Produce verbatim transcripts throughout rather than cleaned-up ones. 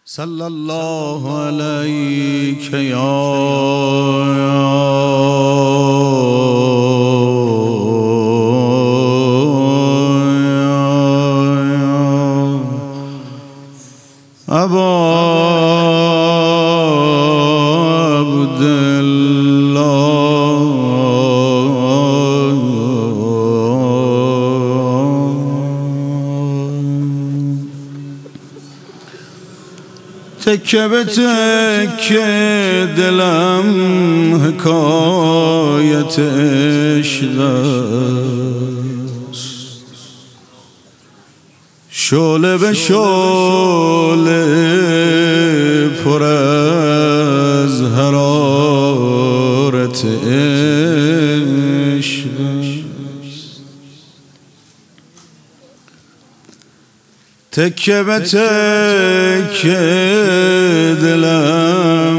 صلی الله علیک یا ابا تکه به تکه دلم حکایت عشق است، شعله به شعله پر از حرارت عشق است. تکه به تکه دلم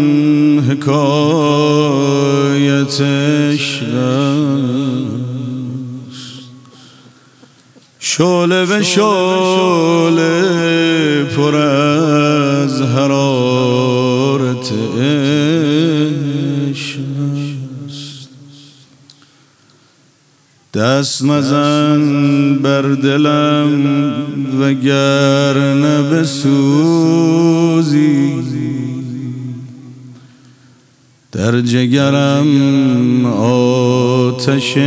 حکایت عشق است، شعله به شعله پر از حرارت عشق است. دست مزن بر دلم وگرنه بسوزی، در جگرم آتش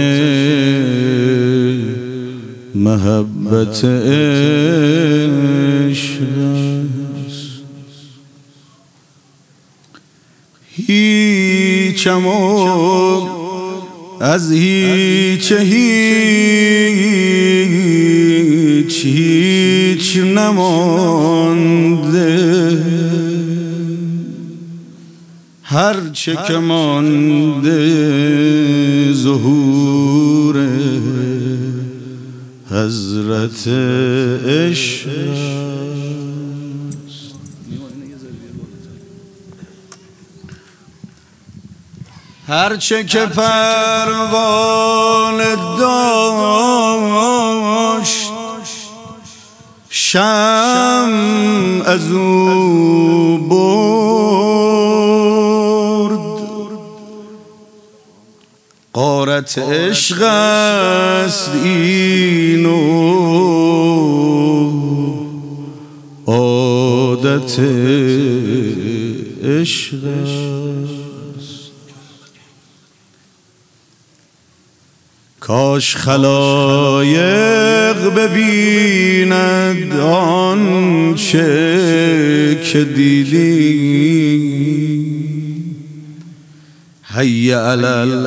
محبت عشق است. هیچم از هیچ هیچ هیچ نمانده، هرچه که مانده ظهور حضرت عشق است. هرچه که پروانه داشت شمع از او برد، غارت عشق است این و عادت عشق است. کاش خلایق ببیند آنچه که دیدی، حی علی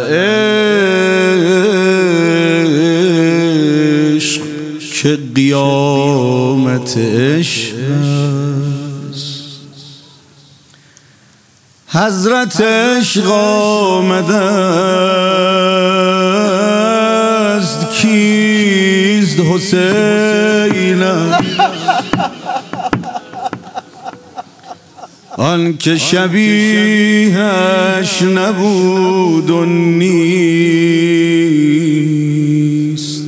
العشق که قیامت عشق است. حضرت عشق آمده، کیست حسینم آن که شبیهش نبود و نیست.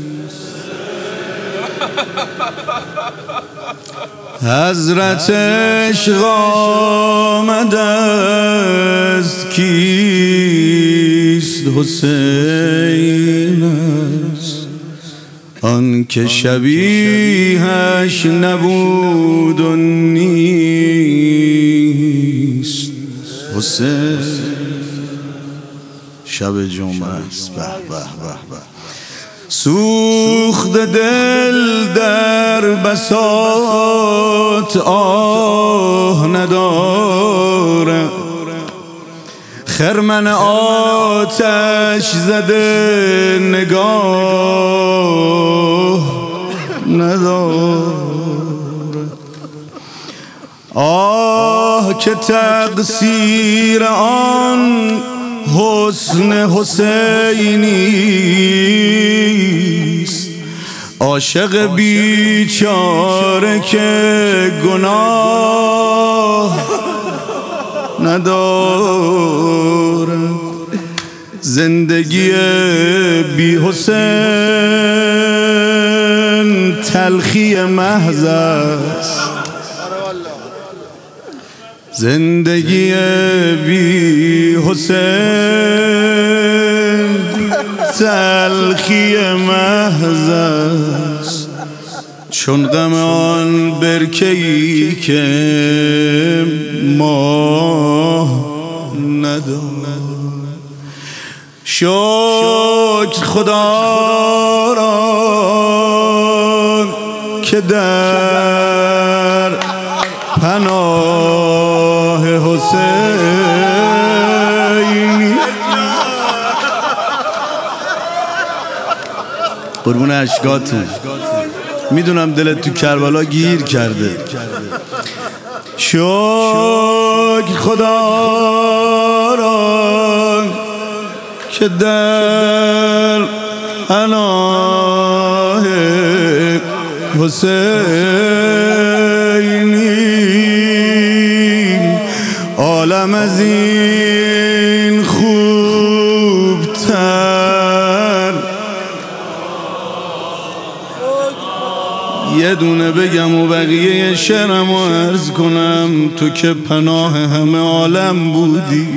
حضرت عشق آمده است، کیست حسین است آن که شبیهش نبود و نیست. حسین شب جمعه است، به به به به. سوخت دل در بساط آه ندارم، خرمن آتش زده نگاه ندارد. آه که تقصیر آن حسن حسینیست، عاشق بیچاره که گناه ندارد. زندگی بی حسین تلخی محض است، زندگی بی حسین تلخی محض است، چون غم آن برکه‌ای که ما ندارد. شکر خدا را که در پناه حسینی قربون اشکاتون. میدونم دلت تو کربلا گیر کرده. شکر خدا را که در پناه حسینی عالم از این خوبتر. یه دونه بگم و بقیه شعرمو عرض کنم. تو که پناه همه عالم بودی،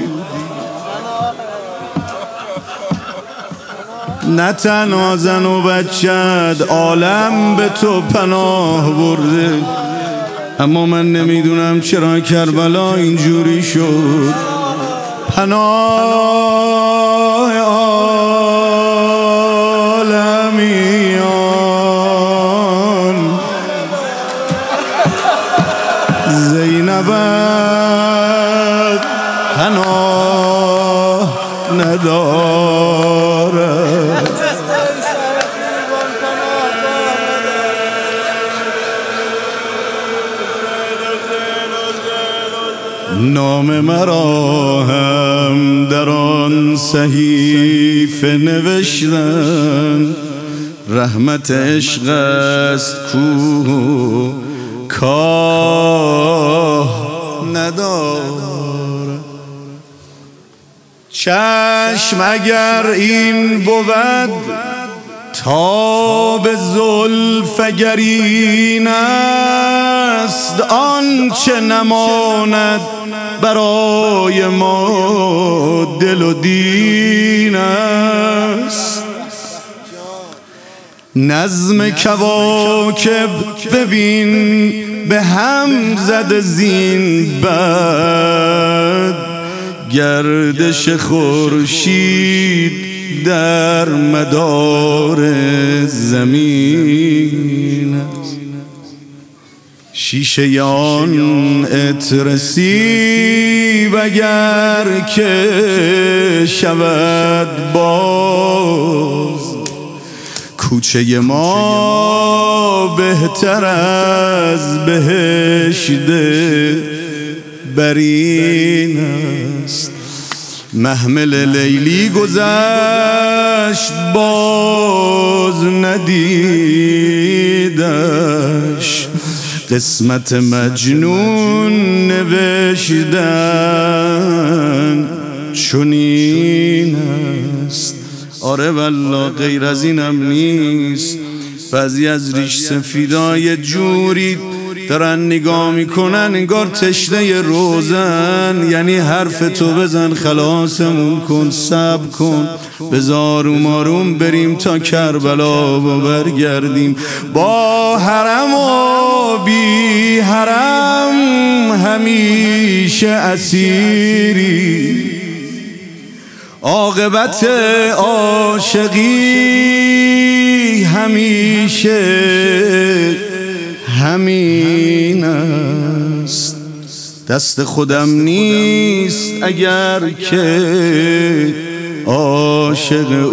نه تنها زن و بچت عالم به تو پناه برده. اما من نمیدونم چرا کربلا اینجوری شد. پناه عالمیان زینبت پناه ندارد. نام مرا هم در آن صحیفه نوشتن، رحمت عشق است کو کاه ندارد. چشم اگر این بود تاب زلف اگر این است، آنچه نماند برای ما دل و دین است. نظم کواکب ببین به هم زد زین بد، گردش خورشید در مدار زمین است. شیشه آن عطر سیب اگر که شود باز، کوچه ما بهتر از بهشت برین است. محمل لیلی گذشت باز ندیدش، قسمت مجنون نوشتن چنین است. آره والله غیر از اینم نیست. بعضی از ریش سفیدای جوری دارن نگاه میکنن انگار تشنه روزن. یعنی حرف تو بزن خلاصمون کن، صبر کن، بذار آروم آروم بریم تا کربلا و برگردیم. با حرم و بی حرم همیشه اسیری، عاقبت عاشقی همیشه همین است. دست خودم نیست اگر که عاشق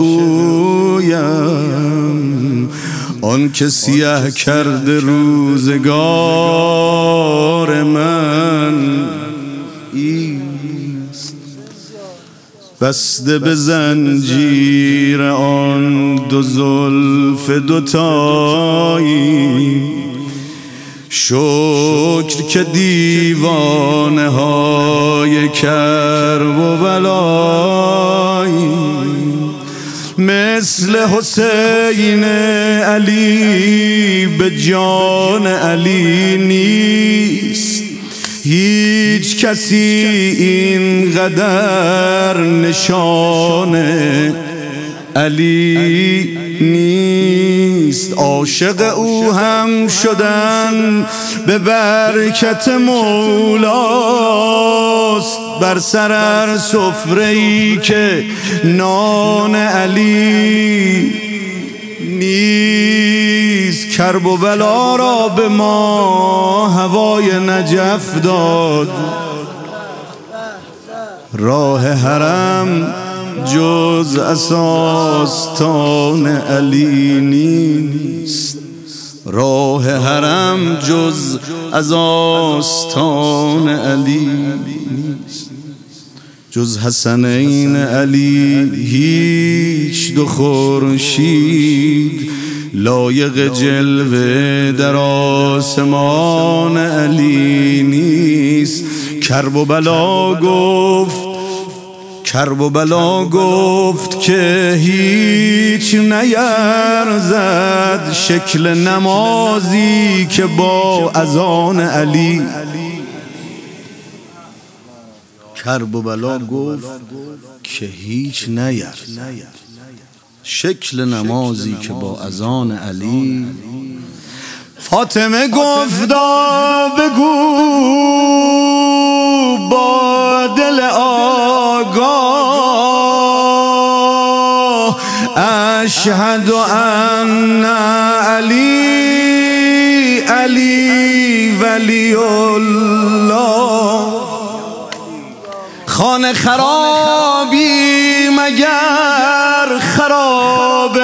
اویم، آن که سیاه کرده روزگار من این است. بسته به زنجیر آن دو زلف دوتایی، شکر که دیوانه های کرب و بلایی، مثل حسین علی به جان علی نیست. هیچ هیچ کسی این قدر نشان علی نیست. عاشق او هم شدن به برکت مولاست. بر سر هر سفره‌ای که نان علی نیست. کرب و بلا را به ما هوای نجف داد. راه حرم جز از آستان علی نیست. راه حرم جز از آستان علی نیست. جز حسنین علی هیچ دو خورشید لایق جلوه در آسمان علی نیست. کرب و بلا گفت کرب و بلا گفت که هیچ نیرزد شکل نمازی که با اذان علی. کرب و بلا گفت که هیچ نیرزد شکل نمازی که با اذان علی. فاطمه گفتا بگو با دل آگاه اشهد ان علی علی ولی الله. خانه خرابی مگر خراب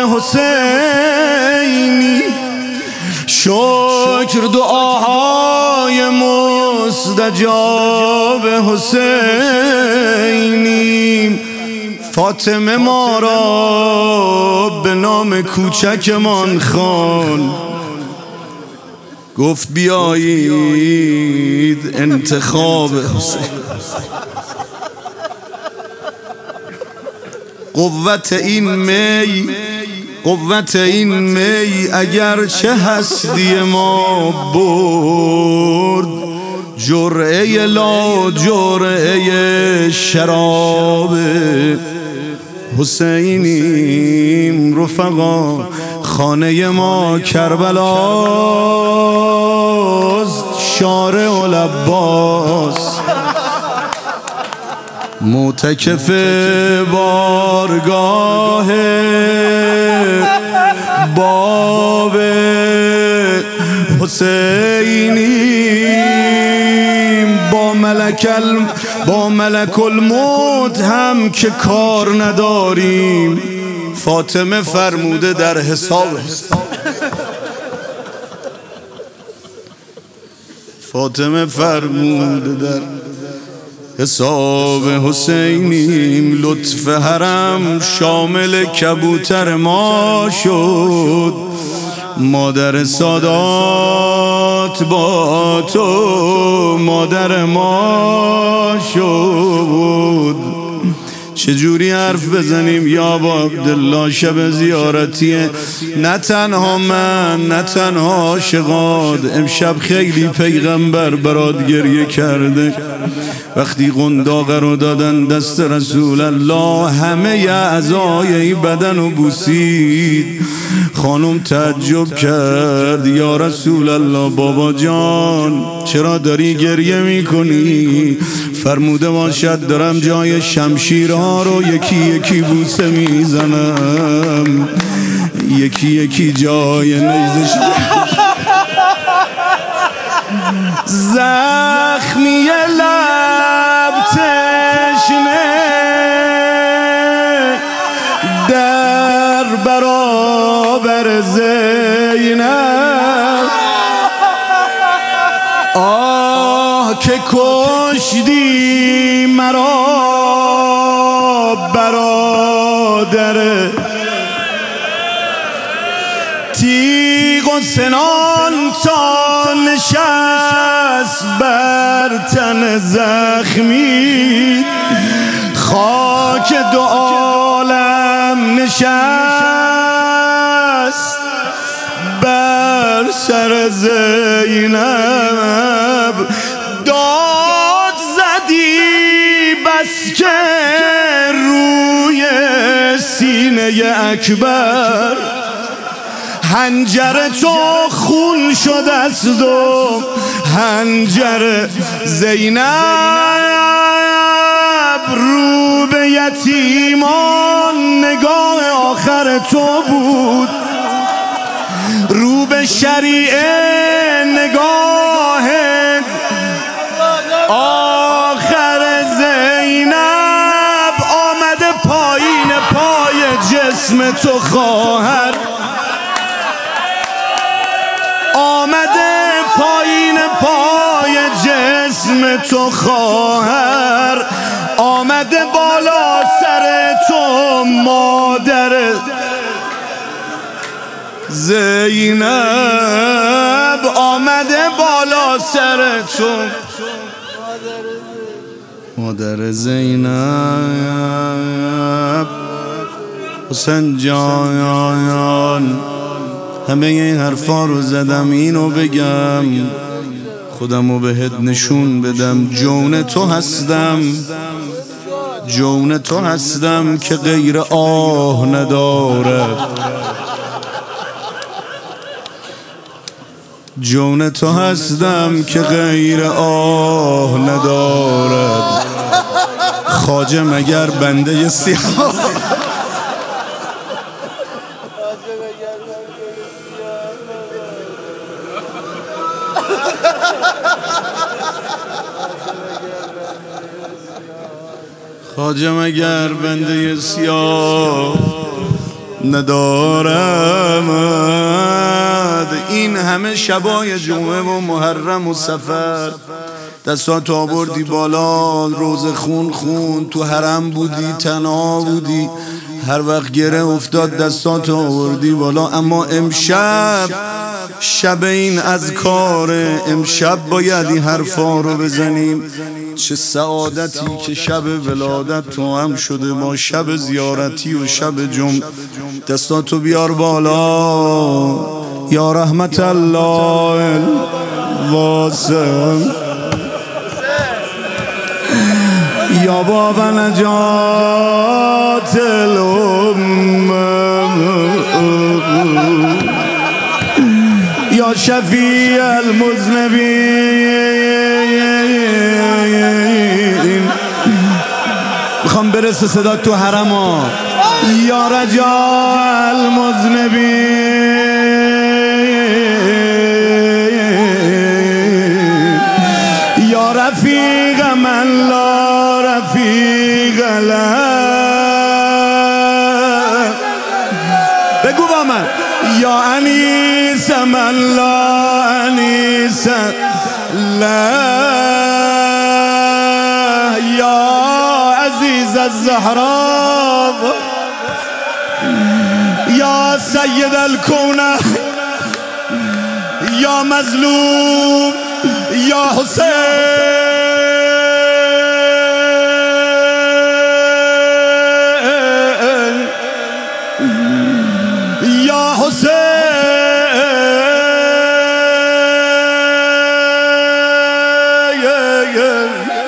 حسینی. شکر دعاهای مستجاب حسینی. فاطمه ما را به نام کوچکمان خوان. گفت بیایید انتخاب حسین. قوت این می قوت این می اگر چه هستی ما برد. جرعه لا جرعه شراب حسینیم. رفقا خانه ما کربلاست. شارع العباس معتکف بارگاه باب حسینیم. با ملک الم با ملک الموت هم که کار نداریم. فاطمه فرموده در حساب فاطمه فرموده در حساب حسینیم. لطف حرم شامل کبوتر ما شد. مادر سادات با تو مادر ما شد. چجوری حرف بزنیم یا با عبدالله شب زیارتیه. نه تنها من نه تنها عاشقات امشب خیلی پیغمبر برات گریه کرده. وقتی قنداق رو دادن دست رسول الله همه اعضای بدن رو بوسید. خانم تعجب کرد یا رسول الله بابا جان چرا داری گریه میکنی؟ فرموده باشد دارم جای شمشیرها رو یکی یکی بوسه میزنم. یکی یکی جای نیزش زخمی لب تشنه در برابر زینب. آه که کشتی مرا برادر. تیغ و سنان تا نشست بر تن زخمی. خاک دو عالم نشست بر سر زینب. داد سینه اکبر، هنجر تو خون شده است و هنجر زینب، رو به یتیمان نگاه آخر تو بود، رو به شریعه نگاه آخر زینب، آمده پایین پای جسم تو خواهر، آمده پایین پای جسم تو خواهر، آمده بالا سر تو مادر زینب، آمده بالا سر تو مادر زینب. حسین جان همه این حرفا رو زدم اینو بگم، خودمو بهت نشون بدم، جون تو هستم، جون تو هستم که غیر آه ندارد، جون تو هستم که غیر آه ندارد. خواجه مگر بنده سیاه خواجه مگر بنده سیاه ندارم. این همه شبای جمعه و محرم و سفر دستات آوردی بالا، روز خون خون، تو حرم بودی، تنها بودی، هر وقت گره افتاد دستات آوردی بالا. اما امشب شب این اذکاره، امشب باید این حرفا رو بزنیم. چه سعادتی که شب ولادت تو هم شده با شب زیارتی و شب جمع. دستاتو بیار بالا یا رحمت الله الواسع، یا باب نجات الامه، یا شفیع المذنبین. میخوام برسه صدا تو حرم ها. یا رجاء المذنبین، یا رفیق من لا رفیق له. بگو با من یا انیس من لا انیس له، یا عزیز الزهراء، یا سید الکون، یا مظلوم، یا حسین، یا حسین،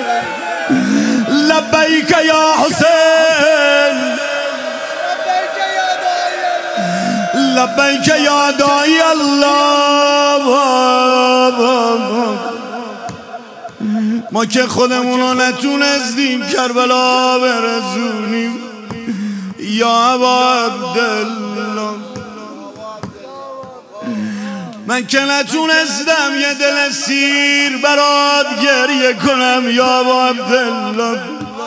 لبیک یا حسین، لبیک یا داعی الله. ما که خودمونو نتونستیم کربلا برسونیم، یا ابا عبدالله، من که نتونستم یه دل سیر برات گریه کنم، یا ابا عبدالله.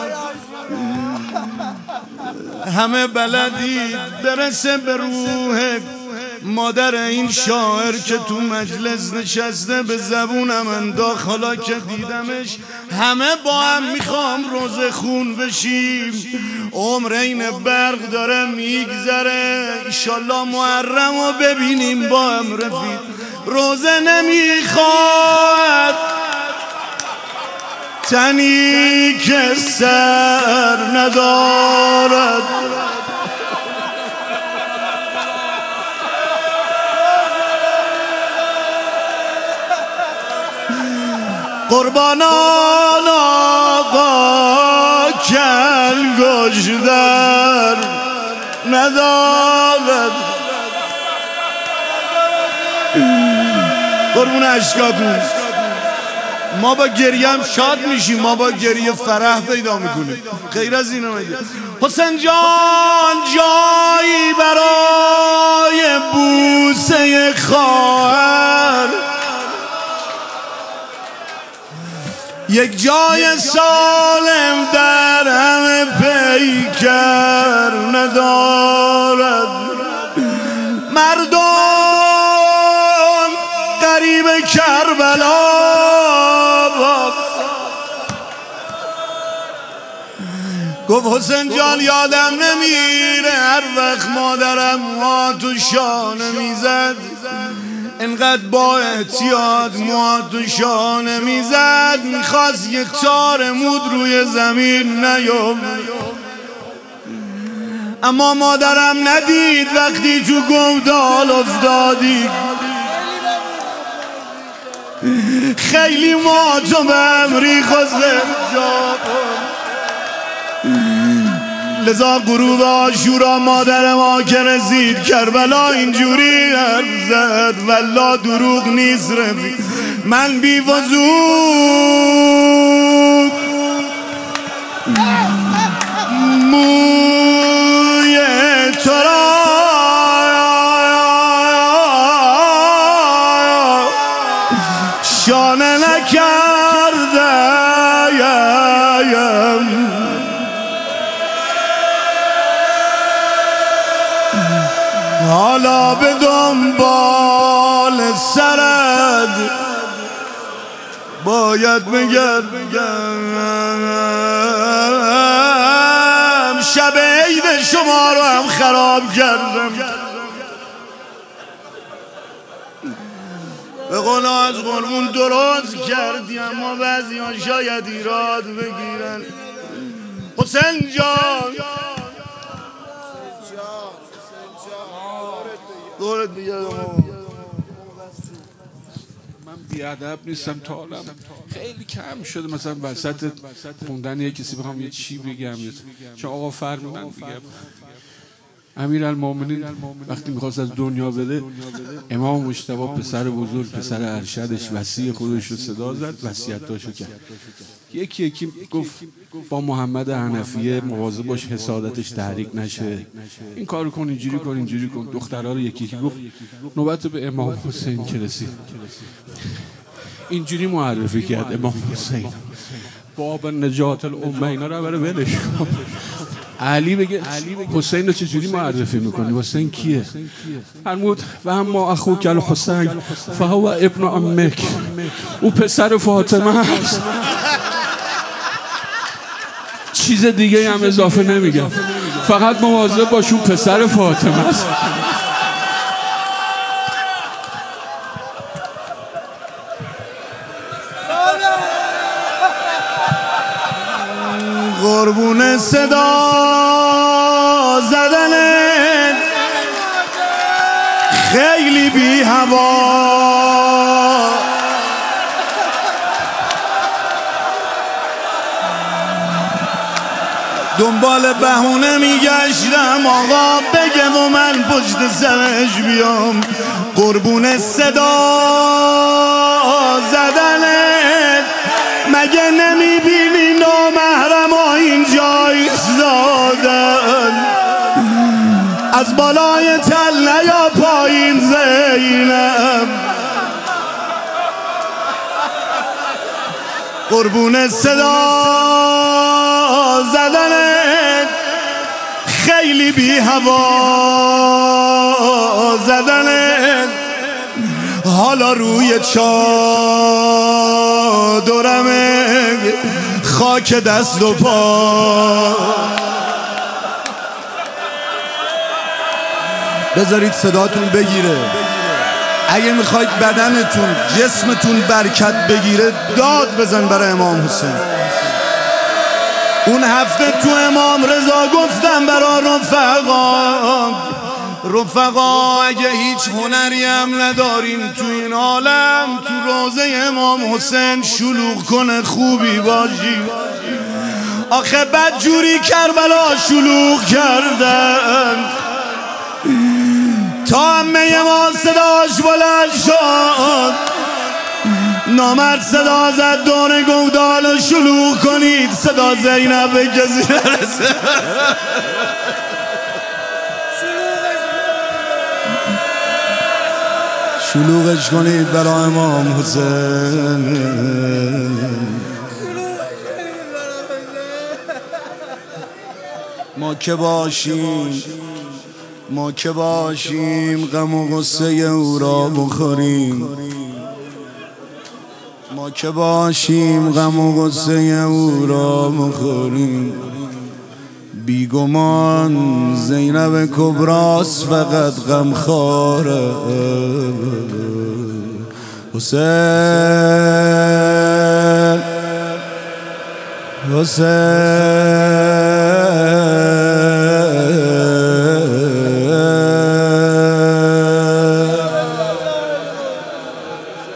همه بلدید برسه به روح مادر این شاعر که تو مجلس نشسته، به زبونم انداخت حالا که دیدمش. همه با هم میخوام روز خون بشیم، عمر این برق داره میگذره، ایشالله محرم رو ببینیم با هم رفیق. روزه نمیخواد تنی که سر ندارد، قربانان آقا کل گشدر ندارد. قربون اشکاتون. ما با گریه هم شاد میشیم، ما با گریه فرح پیدا میکنیم. غیر از اینو میگه حسین جان جایی برای بوسه خواهر، یک جای سالم در همه پیکر ندارد. مردم غریب کربلا گفت حسین جان یادم نمیره هر وقت مادرم موها تو شانه میزد، انقدر با احتیاط موها تو شانه میزد، میخواست یک تار مود روی زمین نیام، اما مادرم ندید وقتی تو گودال افتادی. خیلی ما تو بمری خسته لذا غروب عاشورا مادر ما که رسید کربلا اینجوری حرف زد والله دروغ نیست رفیق، من بی وضو موی تو را شانه نکردم. حالا به دنبال سرت باید بگردم، شب عید شما رو هم خراب کردم. به قولا از قربون درست کردی، اما بعضی ها شاید ایراد بگیرن. حسین جان دورت بگردم. من بیادب نیستم تا حالا خیلی کم شده مثلا وسط خوندن یه کسی بخوام یه چی بگم، چون آقا فرمودن بگم. امیرالمومنین وقتی میخواست از دنیا بده امام مجتبی پسر بزرگ پسر ارشدش وصی خودش رو صدا زد، وصیتاشو کرد. یکی یکی گفت با محمد حنفیه مواظب باش حسادتش تحریک نشه، این کارو کن اینجوری کن اینجوری کن. دخترها رو یکی یکی گفت. نوبت به امام حسین که رسید اینجوری معرفی کرد امام حسین باب نجات الامه، اینا رو بره ولش کن. علی بگه حسین رو چجوری معرفی میکنی؟ حسین کیه؟ فرمود و اما اخوک الحسین فهو ابن عمک، او پسر فاطمه است، چیز دیگه هم اضافه نمیگم، فقط مواظب باش اون پسر فاطمه است. قربون صدا زدنت خیلی بی هوا، دنبال بهونه میگشتم آقا بگه و من پشت سرش بیام. قربون صدا زدنت مگه نمیبینی نامحرم ها اینجا ایستادن، از بالای تل یا پایین زینب. قربون صدا زدنت خیلی بی هوا زدنت، حالا روی چادرمه خاک دست و پا. بذارید صداتون بگیره، اگه میخواید بدنتون جسمتون برکت بگیره داد بزن برای امام حسین. اون هفته تو امام رضا گفتم برای رفقا، رفقا اگه هیچ هنری هم ندارین تو این عالم تو روزه امام حسین شلوغ کنه خوبی باشی. آخه بد جوری کربلا شلوغ کردن تا همه ما صداش بلند شد، نامرد صدا زد دور گودال شلوغ کنید، صدا زینب به کسی نرسه. شلوغش کنید برای امام حسین. ما که باشیم ما که باشیم غم و غصه او را بخوریم، ما که باشیم غم و غصه او را بخوریم. بیگمان زینب کبراست فقط غم خواره. حسین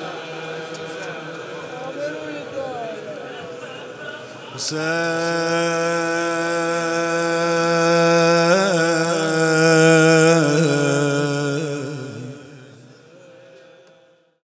حسین